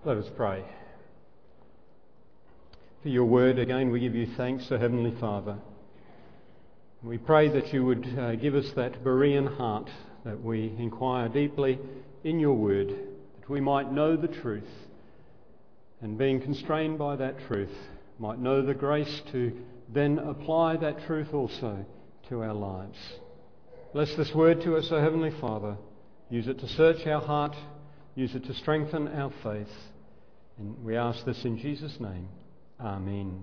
Let us pray. For your word, again, we give you thanks, O Heavenly Father. We pray that you would give us that Berean heart, that we inquire deeply in your word, that we might know the truth, and being constrained by that truth, might know the grace to then apply that truth also to our lives. Bless this word to us, O Heavenly Father. Use it to search our heart, use it to strengthen our faith. And we ask this in Jesus' name. Amen.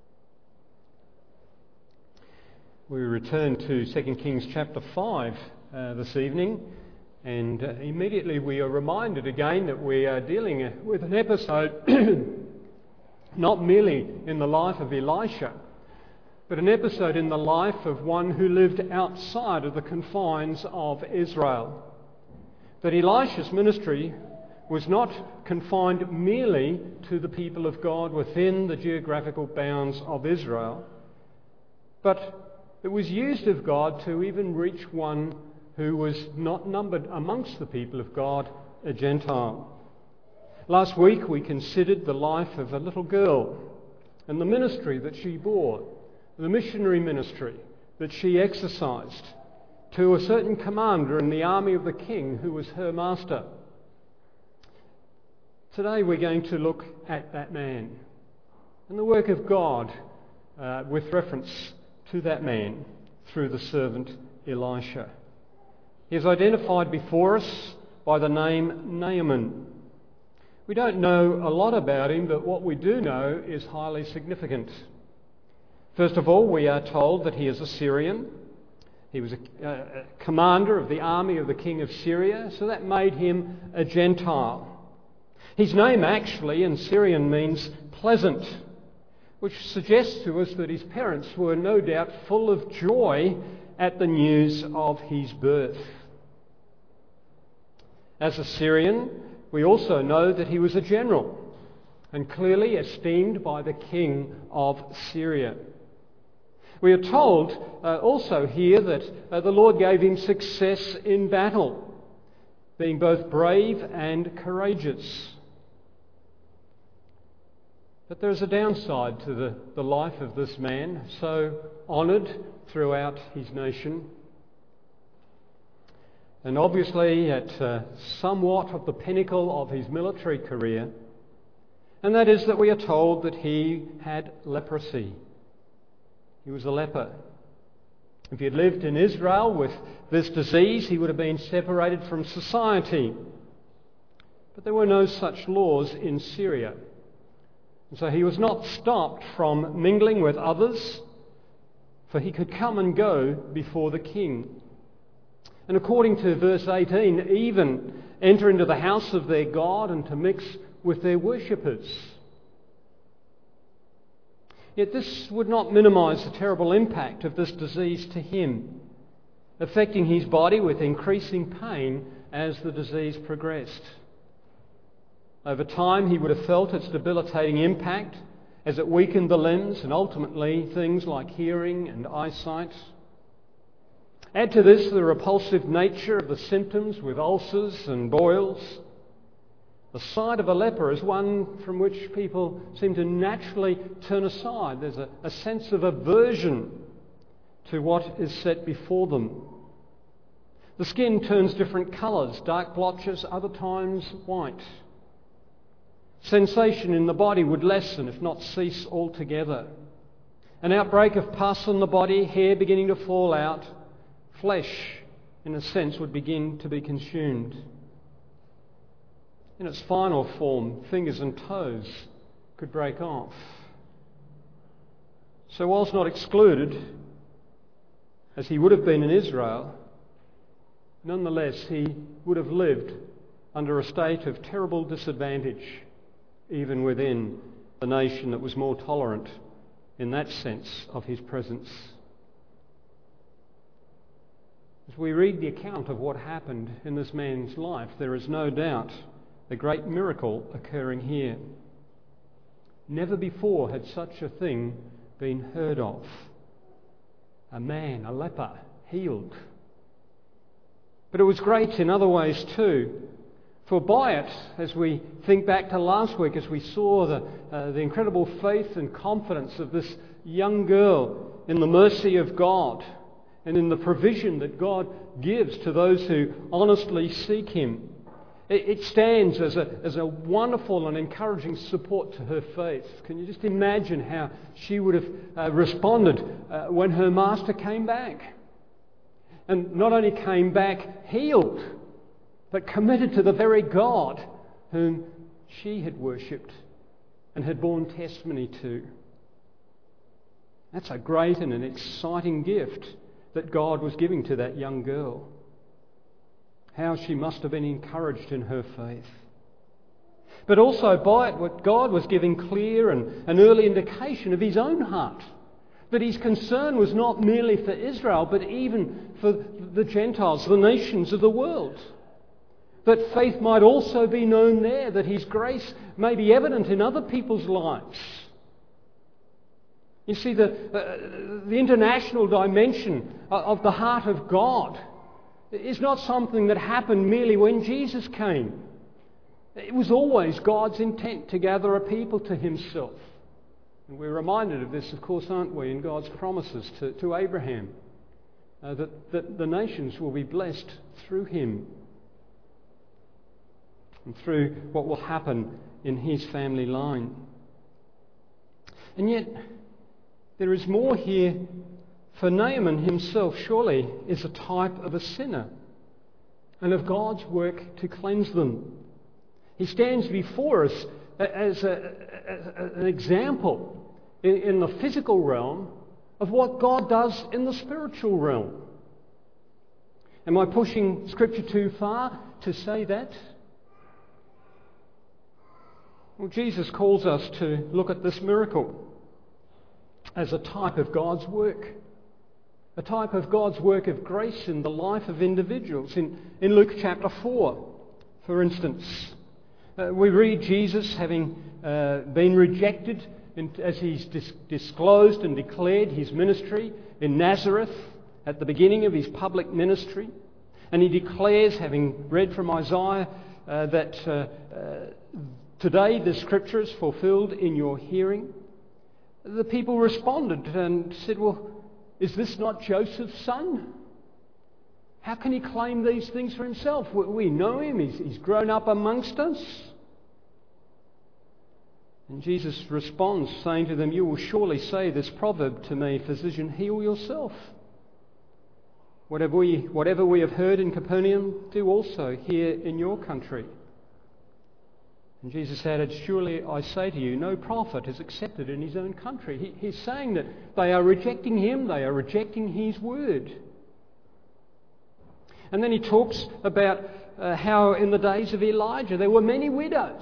We return to 2 Kings chapter 5 this evening, and immediately we are reminded again that we are dealing with an episode not merely in the life of Elisha, but an episode in the life of one who lived outside of the confines of Israel. That Elisha's ministry was not confined merely to the people of God within the geographical bounds of Israel, but it was used of God to even reach one who was not numbered amongst the people of God, a Gentile. Last week we considered the life of a little girl and the ministry that she bore, the missionary ministry that she exercised to a certain commander in the army of the king who was her master. Today we're going to look at that man and the work of God with reference to that man through the servant Elisha. He is identified before us by the name Naaman. We don't know a lot about him, but what we do know is highly significant. First of all, we are told that he is a Syrian. He was a commander of the army of the king of Syria, so that made him a Gentile. His name actually in Syrian means pleasant, which suggests to us that his parents were no doubt full of joy at the news of his birth. As a Syrian, we also know that he was a general and clearly esteemed by the king of Syria. We are told also here that the Lord gave him success in battle, being both brave and courageous. But there is a downside to the life of this man, so honoured throughout his nation. And obviously at somewhat of the pinnacle of his military career, and that is that we are told that he had leprosy. He was a leper. If he had lived in Israel with this disease, he would have been separated from society. But there were no such laws in Syria. And so he was not stopped from mingling with others, for he could come and go before the king. And according to verse 18, even enter into the house of their God and to mix with their worshippers. Yet this would not minimise the terrible impact of this disease to him, affecting his body with increasing pain as the disease progressed. Over time, he would have felt its debilitating impact as it weakened the limbs and ultimately things like hearing and eyesight. Add to this the repulsive nature of the symptoms with ulcers and boils. The sight of a leper is one from which people seem to naturally turn aside. There's a sense of aversion to what is set before them. The skin turns different colours, dark blotches, other times white. Sensation in the body would lessen, if not cease altogether. An outbreak of pus on the body, hair beginning to fall out, flesh, in a sense, would begin to be consumed. In its final form, fingers and toes could break off. So whilst not excluded, as he would have been in Israel, nonetheless he would have lived under a state of terrible disadvantage, even within the nation that was more tolerant in that sense of his presence. As we read the account of what happened in this man's life, there is no doubt a great miracle occurring here. Never before had such a thing been heard of. A man, a leper, healed. But it was great in other ways too, For by it, as we think back to last week, as we saw the incredible faith and confidence of this young girl in the mercy of God and in the provision that God gives to those who honestly seek Him, it stands as a wonderful and encouraging support to her faith. Can you just imagine how she would have responded when her master came back? And not only came back healed, but committed to the very God whom she had worshipped and had borne testimony to. That's a great and an exciting gift that God was giving to that young girl. How she must have been encouraged in her faith. But also by it, what God was giving clear and an early indication of His own heart. That His concern was not merely for Israel, but even for the Gentiles, the nations of the world. That faith might also be known there, that His grace may be evident in other people's lives. You see, the international dimension of the heart of God is not something that happened merely when Jesus came. It was always God's intent to gather a people to Himself. And we're reminded of this, of course, aren't we, in God's promises to Abraham, that the nations will be blessed through him and through what will happen in his family line. And yet, there is more here. For Naaman himself surely is a type of a sinner and of God's work to cleanse them. He stands before us as an example in the physical realm of what God does in the spiritual realm. Am I pushing Scripture too far to say that? Well, Jesus calls us to look at this miracle as a type of God's work. A type of God's work of grace in the life of individuals. In Luke chapter 4, for instance, we read Jesus having been rejected as He's disclosed and declared His ministry in Nazareth at the beginning of His public ministry. And He declares, having read from Isaiah, that today the Scripture is fulfilled in your hearing. The people responded and said, well, is this not Joseph's son? How can he claim these things for himself? We know him. He's grown up amongst us. And Jesus responds, saying to them, you will surely say this proverb to me, physician, heal yourself. Whatever we have heard in Capernaum, do also here in your country. And Jesus added, surely I say to you, no prophet is accepted in his own country. He's saying that they are rejecting him, they are rejecting his word. And then he talks about how in the days of Elijah there were many widows.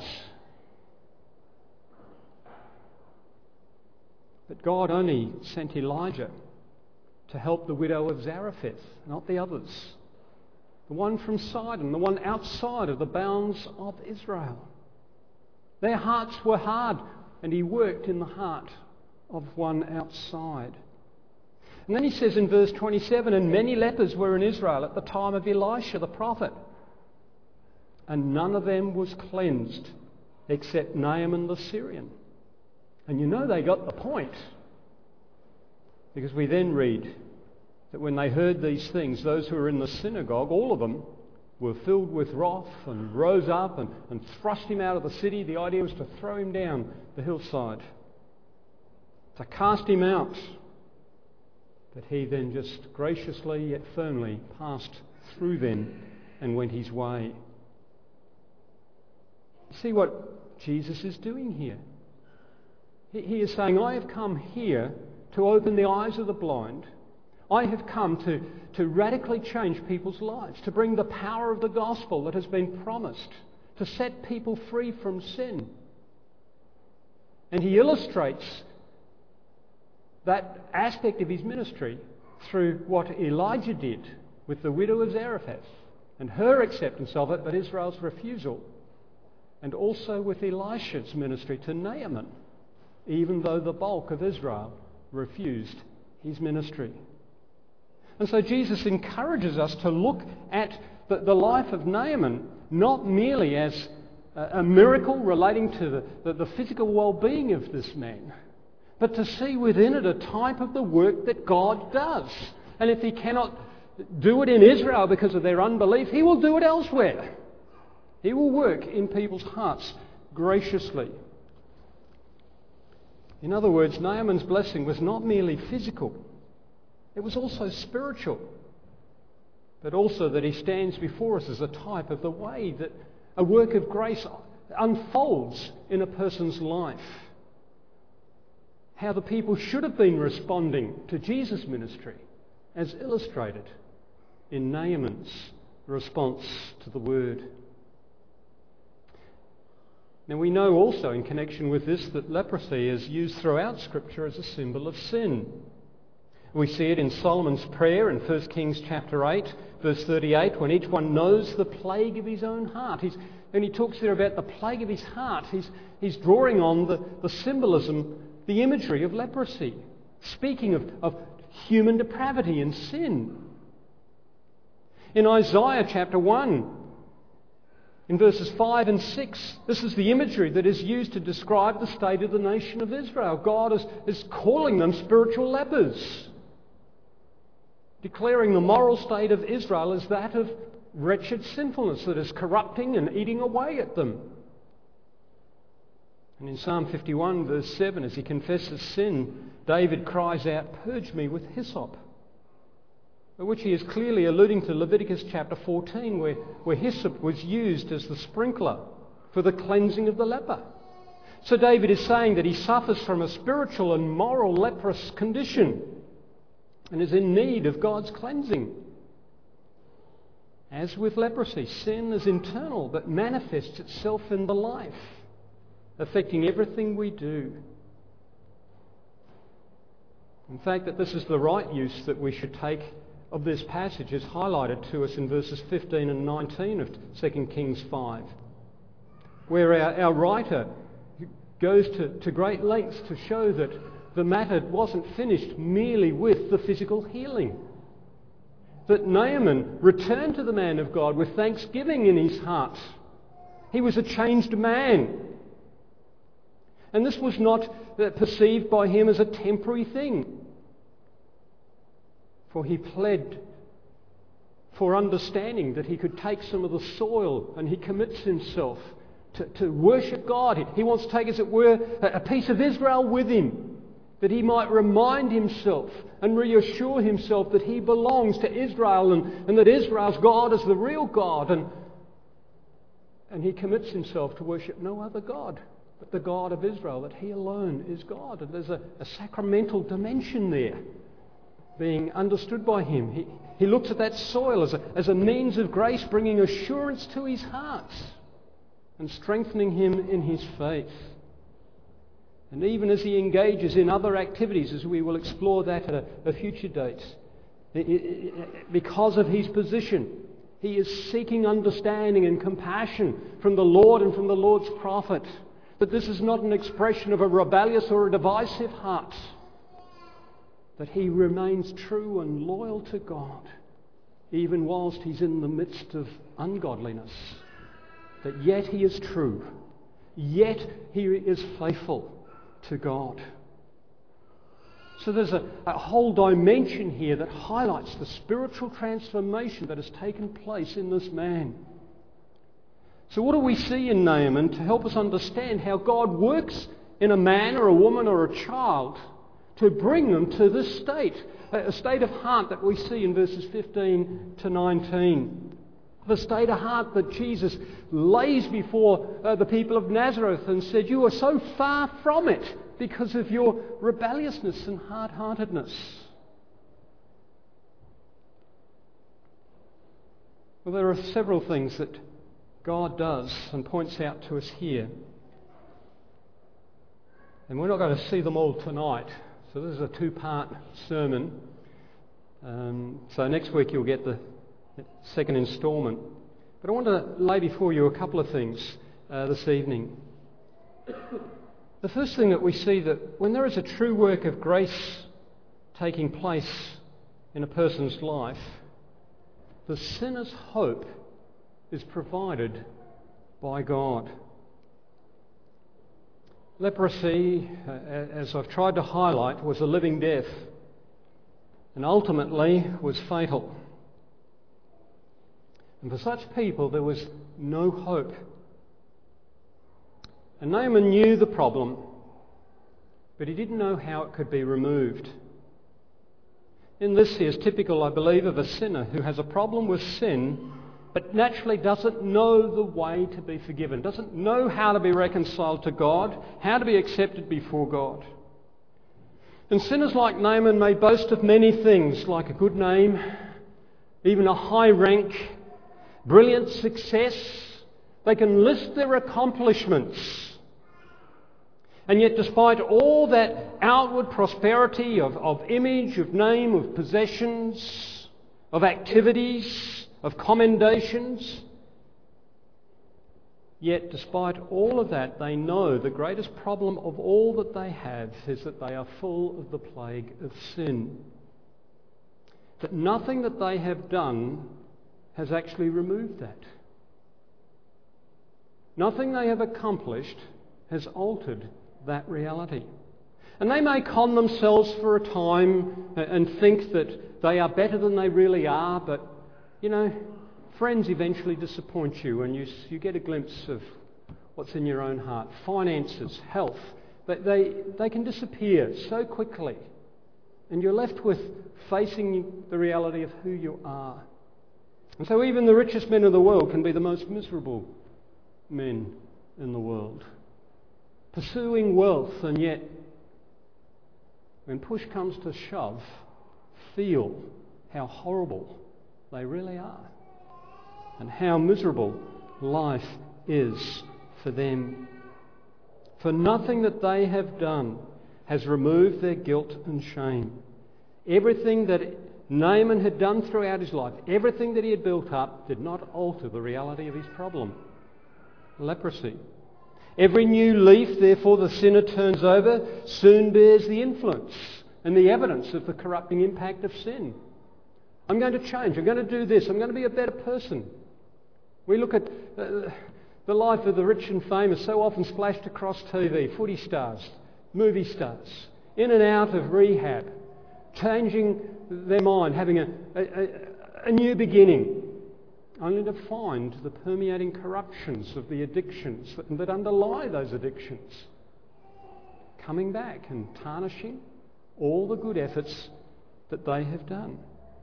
But God only sent Elijah to help the widow of Zarephath, not the others. The one from Sidon, the one outside of the bounds of Israel. Their hearts were hard, and he worked in the heart of one outside. And then he says in verse 27, and many lepers were in Israel at the time of Elisha the prophet, and none of them was cleansed except Naaman the Syrian. And you know they got the point, because we then read that when they heard these things, those who were in the synagogue, all of them, were filled with wrath and rose up and thrust him out of the city. The idea was to throw him down the hillside, to cast him out. But he then just graciously yet firmly passed through them and went his way. See what Jesus is doing here? He is saying, I have come here to open the eyes of the blind. I have come to radically change people's lives, to bring the power of the gospel that has been promised, to set people free from sin. And he illustrates that aspect of his ministry through what Elijah did with the widow of Zarephath and her acceptance of it, but Israel's refusal. And also with Elisha's ministry to Naaman, even though the bulk of Israel refused his ministry. And so Jesus encourages us to look at the life of Naaman not merely as a miracle relating to the physical well-being of this man, but to see within it a type of the work that God does. And if he cannot do it in Israel because of their unbelief, he will do it elsewhere. He will work in people's hearts graciously. In other words, Naaman's blessing was not merely physical, it was also spiritual, but also that he stands before us as a type of the way that a work of grace unfolds in a person's life. How the people should have been responding to Jesus' ministry, as illustrated in Naaman's response to the word. Now we know also in connection with this that leprosy is used throughout Scripture as a symbol of sin. We see it in Solomon's prayer in 1 Kings chapter 8, verse 38, when each one knows the plague of his own heart. And he talks there about the plague of his heart. He's drawing on the symbolism, the imagery of leprosy, speaking of human depravity and sin. In Isaiah chapter 1, in verses 5 and 6, this is the imagery that is used to describe the state of the nation of Israel. God is calling them spiritual lepers, declaring the moral state of Israel as that of wretched sinfulness that is corrupting and eating away at them. And in Psalm 51, verse 7, as he confesses sin, David cries out, "Purge me with hyssop," by which he is clearly alluding to Leviticus chapter 14, where hyssop was used as the sprinkler for the cleansing of the leper. So David is saying that he suffers from a spiritual and moral leprous condition and is in need of God's cleansing. As with leprosy, sin is internal but manifests itself in the life, affecting everything we do. In fact, that this is the right use that we should take of this passage is highlighted to us in verses 15 and 19 of 2 Kings 5, where our writer goes to great lengths to show that the matter wasn't finished merely with the physical healing. That Naaman returned to the man of God with thanksgiving in his heart. He was a changed man. And this was not perceived by him as a temporary thing. For he pled for understanding that he could take some of the soil, and he commits himself to worship God. He wants to take, as it were, a piece of Israel with him, that he might remind himself and reassure himself that he belongs to Israel and that Israel's God is the real God. And he commits himself to worship no other God but the God of Israel, that he alone is God. And there's a sacramental dimension there being understood by him. He looks at that soil as a means of grace, bringing assurance to his heart and strengthening him in his faith. And even as he engages in other activities, as we will explore that at a future date, because of his position, he is seeking understanding and compassion from the Lord and from the Lord's prophet, that this is not an expression of a rebellious or a divisive heart, that he remains true and loyal to God, even whilst he's in the midst of ungodliness, that yet he is true, yet he is faithful to God. So there's a whole dimension here that highlights the spiritual transformation that has taken place in this man. So what do we see in Naaman to help us understand how God works in a man or a woman or a child to bring them to this state, a state of heart that we see in verses 15 to 19. The state of heart that Jesus lays before the people of Nazareth and said, "You are so far from it because of your rebelliousness and hard-heartedness." Well, there are several things that God does and points out to us here. And we're not going to see them all tonight. So this is a two-part sermon. So next week you'll get the second instalment. But I want to lay before you a couple of things this evening. The first thing that we see, that when there is a true work of grace taking place in a person's life, the sinner's hope is provided by God. Leprosy, as I've tried to highlight, was a living death and ultimately was fatal. And for such people there was no hope. And Naaman knew the problem, but he didn't know how it could be removed. In this he is typical, I believe, of a sinner who has a problem with sin, but naturally doesn't know the way to be forgiven, doesn't know how to be reconciled to God, how to be accepted before God. And sinners like Naaman may boast of many things, like a good name, even a high rank, brilliant success. They can list their accomplishments. And yet despite all that outward prosperity of image, of name, of possessions, of activities, of commendations, yet despite all of that, they know the greatest problem of all that they have is that they are full of the plague of sin. That nothing that they have done has actually removed that. Nothing they have accomplished has altered that reality. And they may con themselves for a time and think that they are better than they really are, but, you know, friends eventually disappoint you and you get a glimpse of what's in your own heart. Finances, health, they can disappear so quickly. And you're left with facing the reality of who you are. And so even the richest men of the world can be the most miserable men in the world. Pursuing wealth, and yet, when push comes to shove, feel how horrible they really are and how miserable life is for them. For nothing that they have done has removed their guilt and shame. Everything that Naaman had done throughout his life, everything that he had built up, did not alter the reality of his problem. Leprosy. Every new leaf, therefore, the sinner turns over soon bears the influence and the evidence of the corrupting impact of sin. I'm going to change. I'm going to do this. I'm going to be a better person. We look at the life of the rich and famous, so often splashed across TV, footy stars, movie stars, in and out of rehab, changing their mind, having a new beginning, only to find the permeating corruptions of the addictions that underlie those addictions coming back and tarnishing all the good efforts that they have done.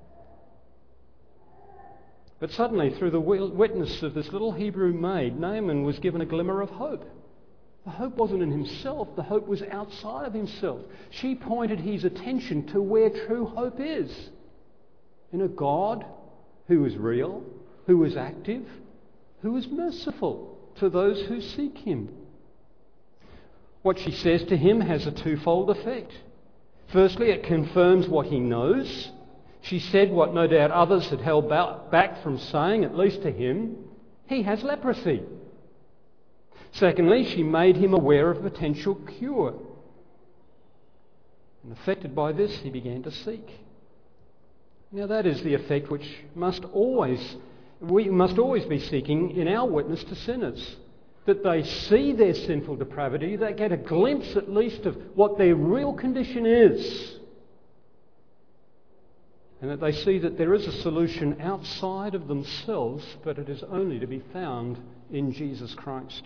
But suddenly, through the witness of this little Hebrew maid, Naaman was given a glimmer of hope. The hope wasn't in himself, the hope was outside of himself. She pointed his attention to where true hope is. In a God who is real, who is active, who is merciful to those who seek him. What she says to him has a twofold effect. Firstly, it confirms what he knows. She said what no doubt others had held back from saying, at least to him: he has leprosy. Secondly, she made him aware of a potential cure. And affected by this, he began to seek. Now that is the effect which we must always be seeking in our witness to sinners. That they see their sinful depravity, they get a glimpse at least of what their real condition is. And that they see that there is a solution outside of themselves, but it is only to be found in Jesus Christ.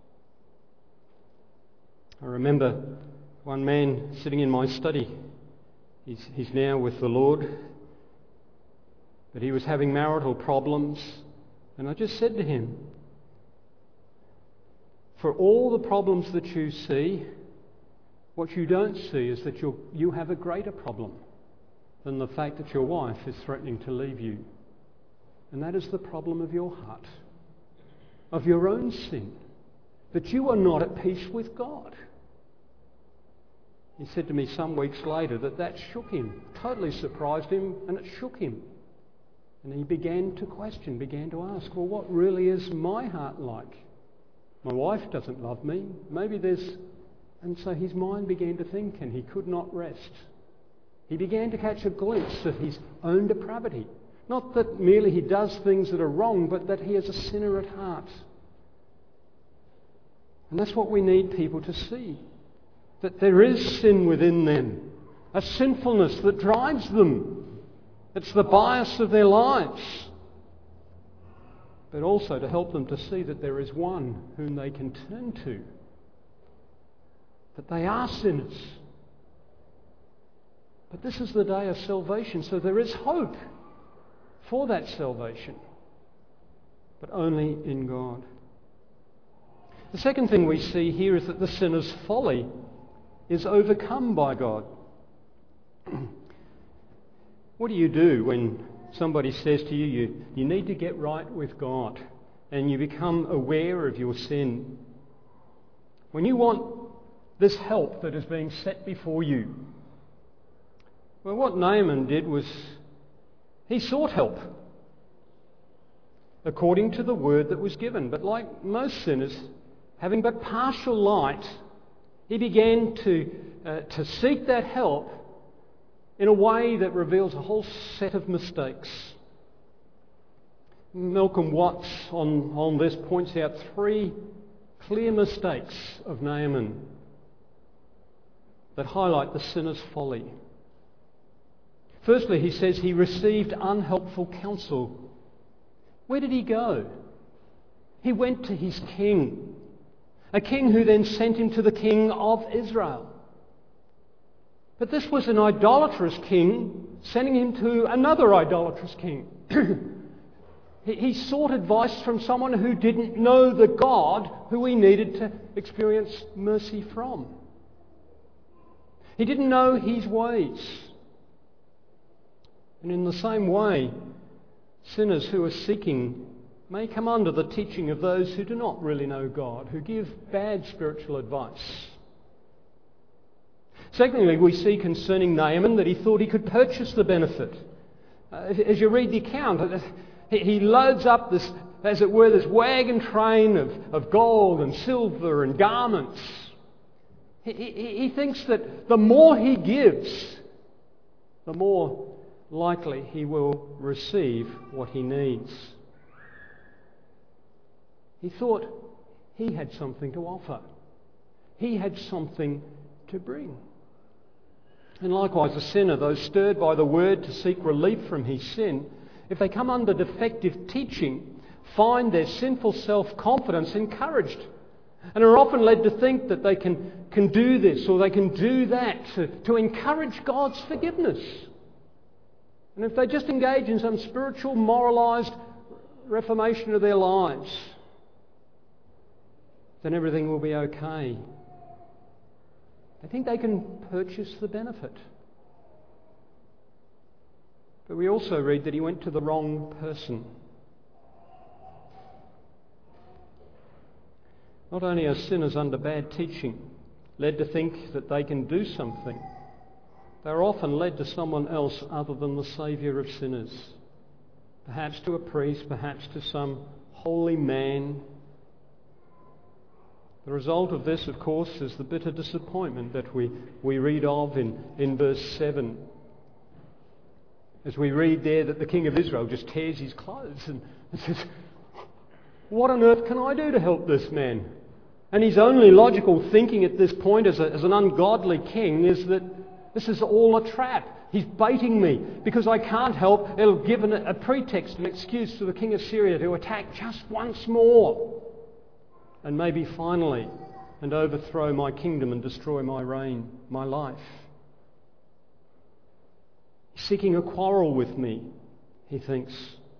I remember one man sitting in my study. He's now with the Lord, but he was having marital problems, and I just said to him, for all the problems that you see, what you don't see is that you have a greater problem than the fact that your wife is threatening to leave you. And that is the problem of your heart, of your own sin, that you are not at peace with God. He said to me some weeks later that shook him, totally surprised him, and it shook him. And he began to question, began to ask, well, what really is my heart like? My wife doesn't love me. Maybe there's... And so his mind began to think, and he could not rest. He began to catch a glimpse of his own depravity. Not that merely he does things that are wrong, but that he is a sinner at heart. And that's what we need people to see. That there is sin within them. A sinfulness that drives them. It's the bias of their lives. But also to help them to see that there is one whom they can turn to. That they are sinners. But this is the day of salvation, so there is hope for that salvation. But only in God. The second thing we see here is that the sinner's folly is overcome by God. What do you do when somebody says to you, you need to get right with God, and you become aware of your sin? When you want this help that is being set before you, well, what Naaman did was he sought help according to the word that was given. But like most sinners, having but partial light, he began to seek that help in a way that reveals a whole set of mistakes. Malcolm Watts on this points out 3 clear mistakes of Naaman that highlight the sinner's folly. Firstly, he says he received unhelpful counsel. Where did he go? He went to his king, a king who then sent him to the king of Israel. But this was an idolatrous king sending him to another idolatrous king. He sought advice from someone who didn't know the God who he needed to experience mercy from. He didn't know his ways. And in the same way, sinners who are seeking may come under the teaching of those who do not really know God, who give bad spiritual advice. Secondly, we see concerning Naaman that he thought he could purchase the benefit. As you read the account, he loads up this, as it were, this wagon train of gold and silver and garments. He thinks that the more he gives, the more likely he will receive what he needs. He thought he had something to offer. He had something to bring. And likewise, a sinner, those stirred by the word to seek relief from his sin, if they come under defective teaching, find their sinful self-confidence encouraged, and are often led to think that they can do this or they can do that to encourage God's forgiveness. And if they just engage in some spiritual, moralised reformation of their lives, then everything will be okay. They think they can purchase the benefit. But we also read that he went to the wrong person. Not only are sinners under bad teaching led to think that they can do something, they're often led to someone else other than the Saviour of sinners. Perhaps to a priest, perhaps to some holy man. The result of this, of course, is the bitter disappointment that we read of in verse 7. As we read there that the king of Israel just tears his clothes and says, what on earth can I do to help this man? And his only logical thinking at this point as an ungodly king is that this is all a trap. He's baiting me because I can't help. It'll give a pretext, an excuse to the king of Syria to attack just once more. And maybe finally, and overthrow my kingdom and destroy my reign, my life. Seeking a quarrel with me, he thinks.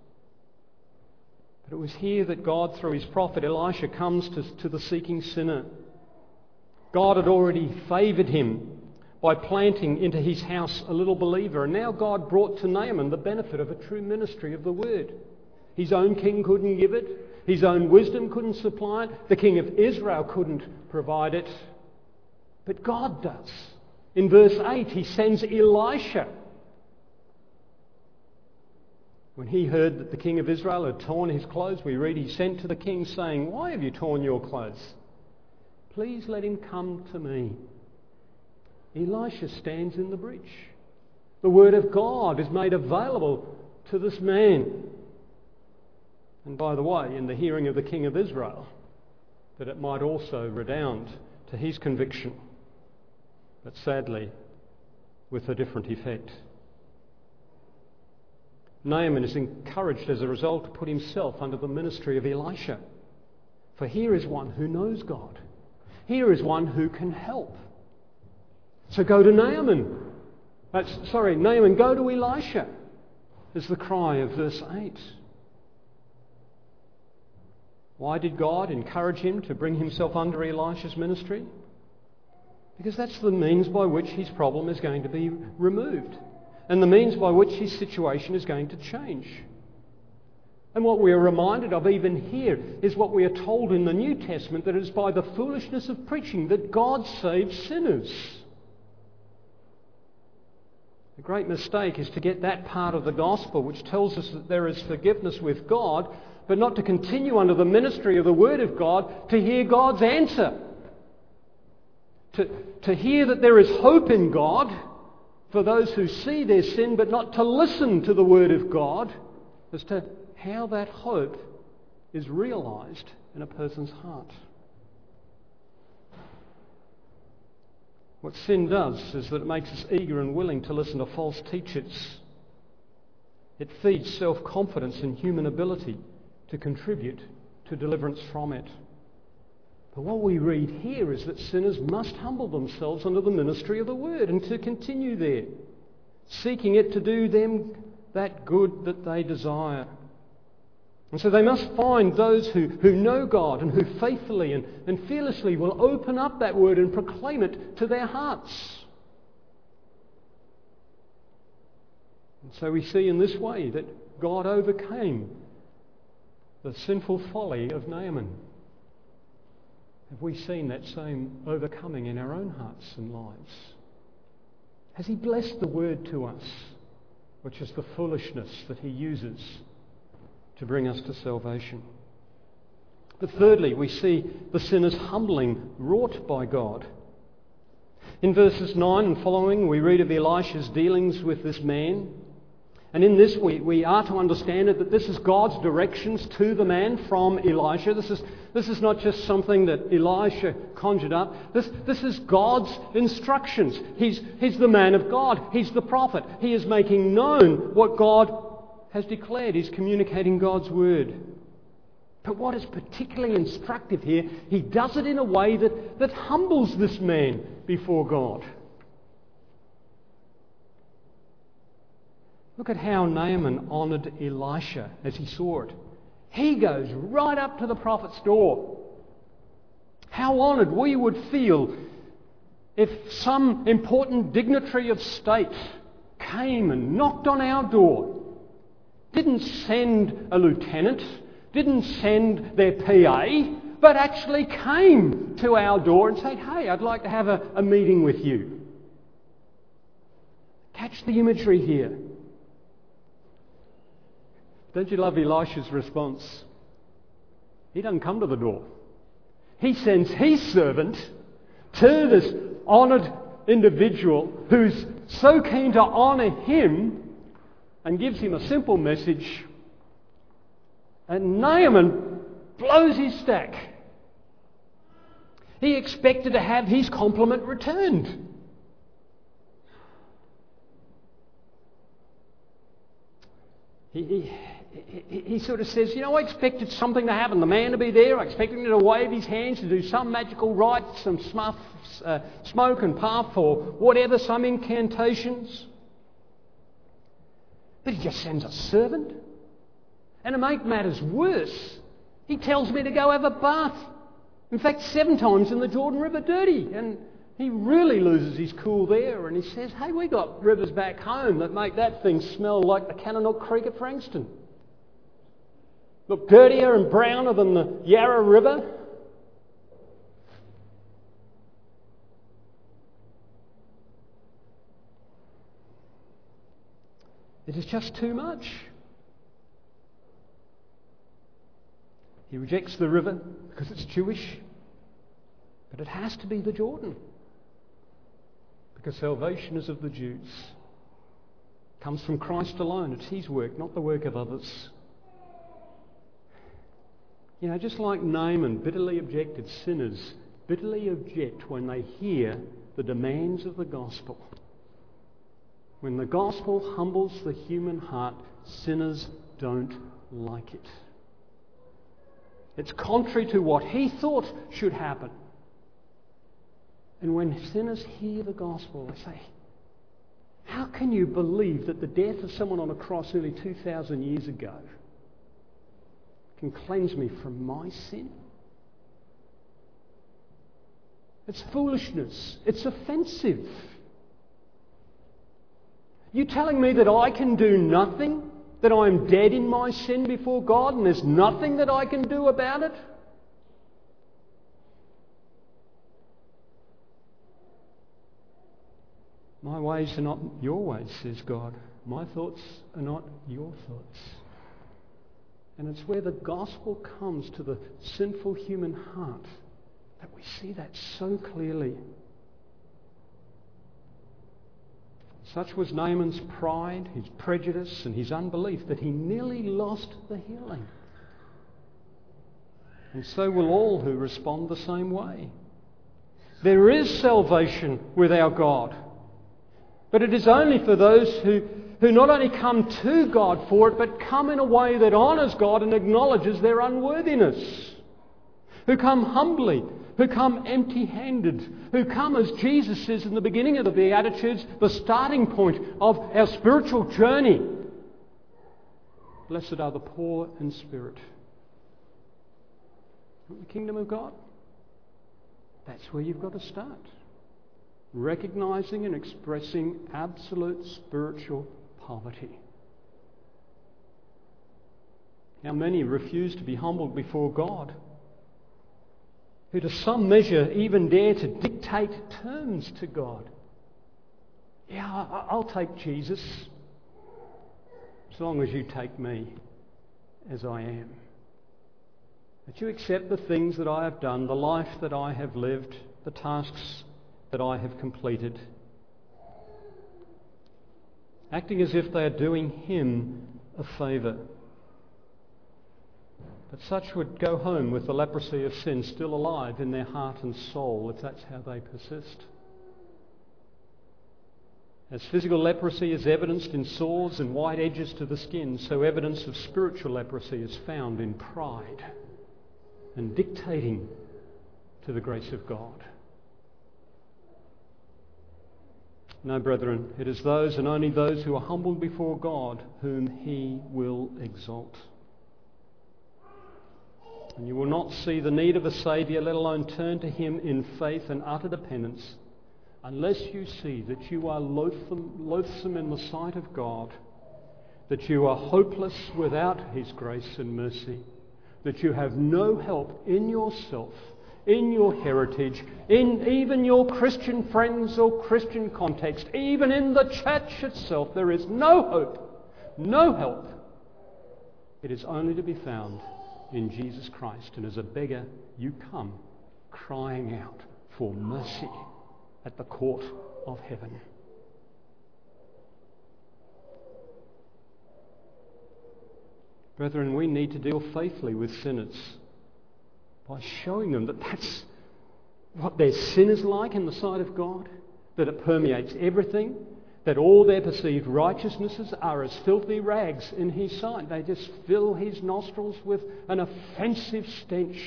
But it was here that God, through his prophet Elisha, comes to the seeking sinner. God had already favoured him by planting into his house a little believer, and now God brought to Naaman the benefit of a true ministry of the word. His own king couldn't give it. His own wisdom couldn't supply it. The king of Israel couldn't provide it. But God does. In verse 8, he sends Elisha. When he heard that the king of Israel had torn his clothes, we read, he sent to the king saying, why have you torn your clothes? Please let him come to me. Elisha stands in the breach. The word of God is made available to this man. And by the way, in the hearing of the king of Israel, that it might also redound to his conviction, but sadly with a different effect. Naaman is encouraged as a result to put himself under the ministry of Elisha. For here is one who knows God. Here is one who can help. So go to Naaman. Naaman, go to Elisha, is the cry of verse 8. Why did God encourage him to bring himself under Elisha's ministry? Because that's the means by which his problem is going to be removed, and the means by which his situation is going to change. And what we are reminded of even here is what we are told in the New Testament, that it is by the foolishness of preaching that God saves sinners. The great mistake is to get that part of the gospel which tells us that there is forgiveness with God, but not to continue under the ministry of the Word of God to hear God's answer. To hear that there is hope in God for those who see their sin, but not to listen to the Word of God as to how that hope is realised in a person's heart. What sin does is that it makes us eager and willing to listen to false teachers. It feeds self-confidence in human ability to contribute to deliverance from it. But what we read here is that sinners must humble themselves under the ministry of the Word and to continue there, seeking it to do them that good that they desire. And so they must find those who know God and who faithfully and fearlessly will open up that Word and proclaim it to their hearts. And so we see in this way that God overcame the sinful folly of Naaman. Have we seen that same overcoming in our own hearts and lives? Has He blessed the Word to us, which is the foolishness that He uses to bring us to salvation? But thirdly, we see the sinner's humbling wrought by God. In verses 9 and following, we read of Elisha's dealings with this man. And in this, we are to understand it that this is God's directions to the man from Elisha. This is not just something that Elisha conjured up. This is God's instructions. He's the man of God. He's the prophet. He is making known what God has declared. He's communicating God's word. But what is particularly instructive here, he does it in a way that humbles this man before God. Look at how Naaman honoured Elisha as he saw it. He goes right up to the prophet's door. How honoured we would feel if some important dignitary of state came and knocked on our door, didn't send a lieutenant, didn't send their PA, but actually came to our door and said, "Hey, I'd like to have a meeting with you." Catch the imagery here. Don't you love Elisha's response? He doesn't come to the door. He sends his servant to this honoured individual who's so keen to honour him and gives him a simple message. And Naaman blows his stack. He expected to have his compliment returned. He sort of says, I expected something to happen. The man to be there. I expected him to wave his hands, to do some magical rite, some smoke and puff or whatever, some incantations. But he just sends a servant. And to make matters worse, he tells me to go have a bath. In fact, 7 times in the Jordan River dirty. And he really loses his cool there. And he says, "Hey, we got rivers back home that make that thing smell like the Cannonook Creek at Frankston. Look dirtier and browner than the Yarra River." It is just too much. He rejects the river because it's Jewish, but it has to be the Jordan because salvation is of the Jews. It comes from Christ alone. It's His work, not the work of others. You know, just like Naaman bitterly objected, sinners bitterly object when they hear the demands of the gospel. When the gospel humbles the human heart, sinners don't like it. It's contrary to what he thought should happen. And when sinners hear the gospel, they say, how can you believe that the death of someone on a cross nearly 2,000 years ago can cleanse me from my sin? It's foolishness. It's offensive. You telling me that I can do nothing? That I'm dead in my sin before God and there's nothing that I can do about it? My ways are not your ways, says God. My thoughts are not your thoughts. And it's where the gospel comes to the sinful human heart that we see that so clearly. Such was Naaman's pride, his prejudice and his unbelief that he nearly lost the healing. And so will all who respond the same way. There is salvation with our God, but it is only for those who not only come to God for it, but come in a way that honours God and acknowledges their unworthiness. Who come humbly, who come empty-handed, who come, as Jesus says in the beginning of the Beatitudes, the starting point of our spiritual journey. Blessed are the poor in spirit. Not the kingdom of God. That's where you've got to start. Recognising and expressing absolute spiritual poverty. How many refuse to be humbled before God, who to some measure even dare to dictate terms to God. Yeah, I'll take Jesus as long as you take me as I am. That you accept the things that I have done, the life that I have lived, the tasks that I have completed, acting as if they are doing Him a favour. But such would go home with the leprosy of sin still alive in their heart and soul if that's how they persist. As physical leprosy is evidenced in sores and white edges to the skin, so evidence of spiritual leprosy is found in pride and dictating to the grace of God. No, brethren, it is those and only those who are humbled before God whom He will exalt. And you will not see the need of a Saviour, let alone turn to Him in faith and utter dependence, unless you see that you are loathsome in the sight of God, that you are hopeless without His grace and mercy, that you have no help in yourself, in your heritage, in even your Christian friends or Christian context, even in the church itself. There is no hope, no help. It is only to be found in Jesus Christ. And as a beggar, you come crying out for mercy at the court of heaven. Brethren, we need to deal faithfully with sinners by showing them that that's what their sin is like in the sight of God, that it permeates everything, that all their perceived righteousnesses are as filthy rags in His sight. They just fill His nostrils with an offensive stench.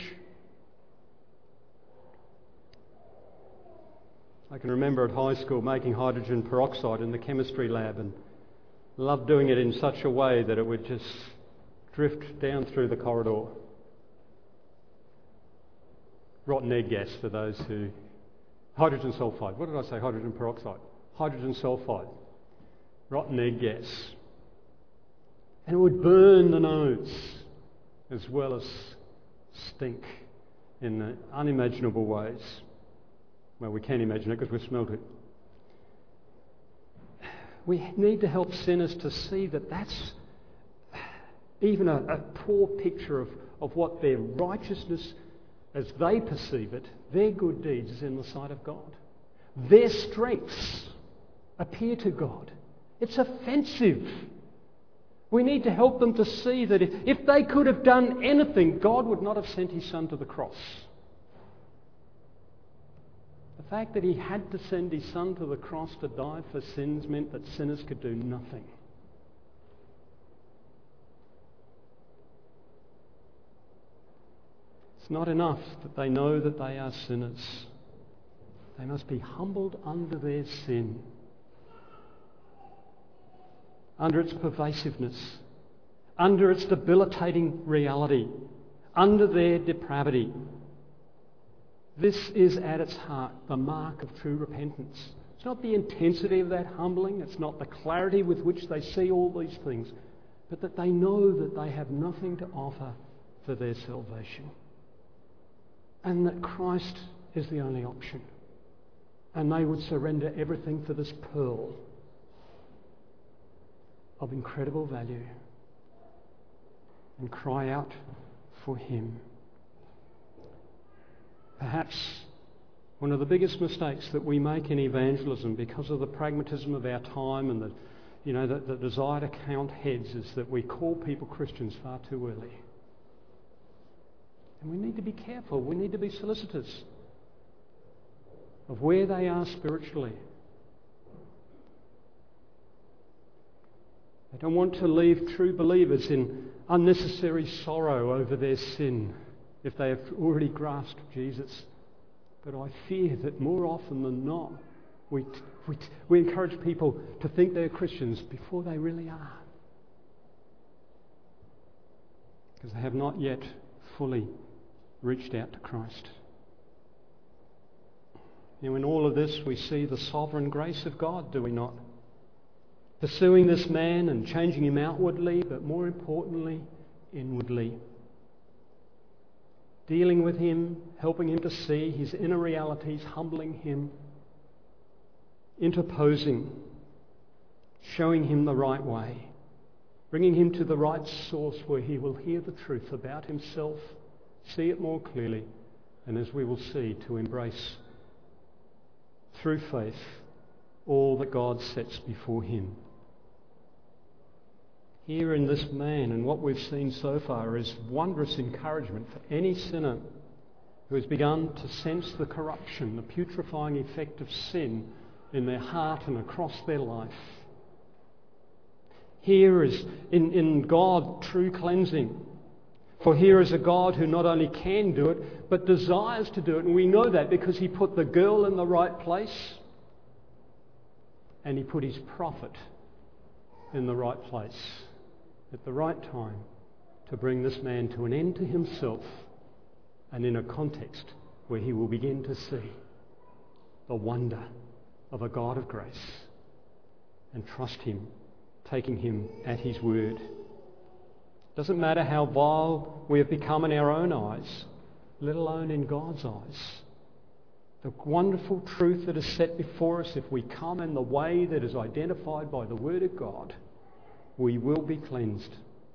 I can remember at high school making hydrogen peroxide in the chemistry lab, and loved doing it in such a way that it would just drift down through the corridor. Rotten egg gas for those who... Hydrogen sulfide. What did I say? Hydrogen peroxide. Hydrogen sulfide. Rotten egg gas. And it would burn the nose as well as stink in unimaginable ways. Well, we can't imagine it because we've smelled it. We need to help sinners to see that that's even a poor picture of what their righteousness, as they perceive it, their good deeds is in the sight of God. Their strengths appear to God It's offensive. We need to help them to see that if they could have done anything, God would not have sent his Son to the cross. The fact that he had to send his Son to the cross to die for sins meant that sinners could do nothing. It's not enough that they know that they are sinners. They must be humbled under their sin, under its pervasiveness, under its debilitating reality, under their depravity. This is at its heart the mark of true repentance. It's not the intensity of that humbling, it's not the clarity with which they see all these things, but that they know that they have nothing to offer for their salvation. And that Christ is the only option. And they would surrender everything for this pearl of incredible value and cry out for him. Perhaps one of the biggest mistakes that we make in evangelism, because of the pragmatism of our time and the desire to count heads, is that we call people Christians far too early. And we need to be careful. We need to be solicitous of where they are spiritually. I don't want to leave true believers in unnecessary sorrow over their sin if they have already grasped Jesus. But I fear that more often than not, we encourage people to think they're Christians before they really are, because they have not yet fully reached out to Christ. Now, in all of this, we see the sovereign grace of God, do we not? Pursuing this man and changing him outwardly, but more importantly, inwardly. Dealing with him, helping him to see his inner realities, humbling him, interposing, showing him the right way, bringing him to the right source where he will hear the truth about himself, see it more clearly, and as we will see, to embrace through faith all that God sets before him. Here in this man and what we've seen so far is wondrous encouragement for any sinner who has begun to sense the corruption, the putrefying effect of sin in their heart and across their life. Here is in God true cleansing. For here is a God who not only can do it, but desires to do it. And we know that because he put the girl in the right place and he put his prophet in the right place at the right time to bring this man to an end to himself and in a context where he will begin to see the wonder of a God of grace and trust him, taking him at his word. Doesn't matter how vile we have become in our own eyes, let alone in God's eyes. The wonderful truth that is set before us, if we come in the way that is identified by the Word of God, we will be cleansed.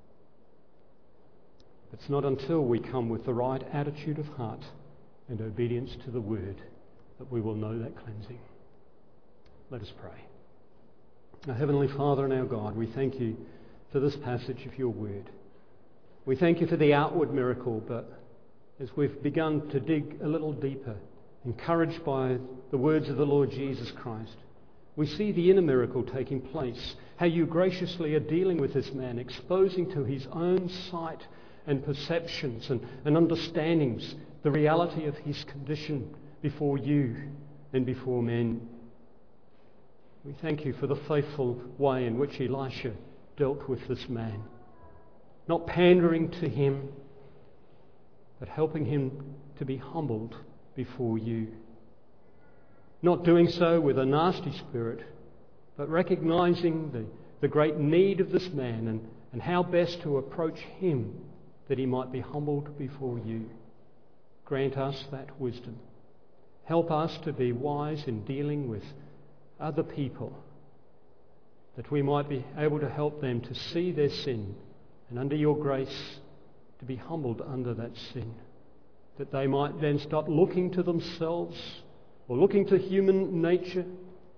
It's not until we come with the right attitude of heart and obedience to the Word that we will know that cleansing. Let us pray. Our Heavenly Father and our God, we thank you for this passage of your Word. We thank you for the outward miracle, but as we've begun to dig a little deeper, encouraged by the words of the Lord Jesus Christ, we see the inner miracle taking place, how you graciously are dealing with this man, exposing to his own sight and perceptions and understandings the reality of his condition before you and before men. We thank you for the faithful way in which Elisha dealt with this man, not pandering to him, but helping him to be humbled before you. Not doing so with a nasty spirit, but recognizing the great need of this man and how best to approach him that he might be humbled before you. Grant us that wisdom. Help us to be wise in dealing with other people, that we might be able to help them to see their sin and under your grace to be humbled under that sin, that they might then stop looking to themselves or looking to human nature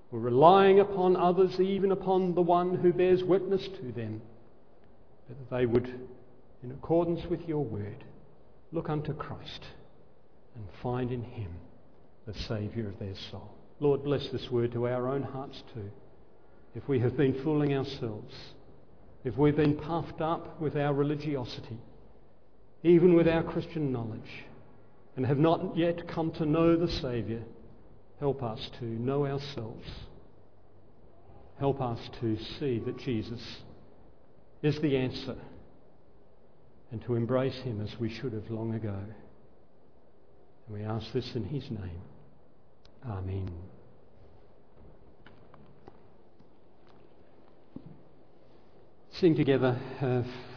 or relying upon others, even upon the one who bears witness to them, but that they would, in accordance with your word, look unto Christ and find in him the Saviour of their soul. Lord, bless this word to our own hearts too. If we have been fooling ourselves, if we've been puffed up with our religiosity, even with our Christian knowledge, and have not yet come to know the Saviour, help us to know ourselves. Help us to see that Jesus is the answer, and to embrace him as we should have long ago. And we ask this in his name. Amen. Sing together